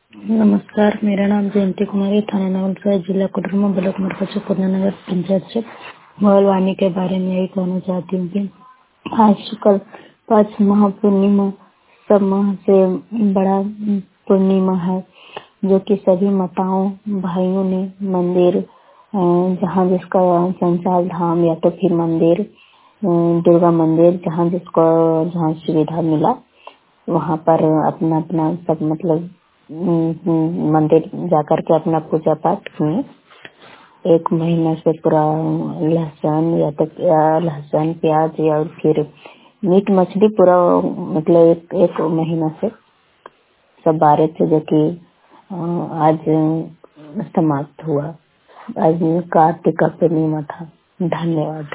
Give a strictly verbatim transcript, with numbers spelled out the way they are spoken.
नमस्कार, मेरा नाम जयंती कुमारी, थाना नवलसराय, जिला कोडरमा, ब्लॉक मरकज, पूर्णनगर पंचायत से भगवानी के बारे में यही कहना चाहती हूँ कि आज शुक्ल पक्ष महापूर्णिमा सब माह से बड़ा पूर्णिमा है, जो कि सभी माताओं भाइयों ने मंदिर अ, जहाँ जिसका संचाल धाम या तो फिर मंदिर अ, दुर्गा मंदिर जहाँ जिसको जहाँ सुविधा मिला वहाँ पर अपना अपना सब मतलब हम्म, हम्म, मंदिर जाकर के अपना पूजा पाठ किए। एक महीना से पूरा लहसुन या तो या लहसुन प्याज या फिर मीट मछली पूरा मतलब एक, एक महीना से सब बारह थे, जो कि अ, आज समाप्त हुआ। आज कार्तिक का पूर्णिमा था। धन्यवाद।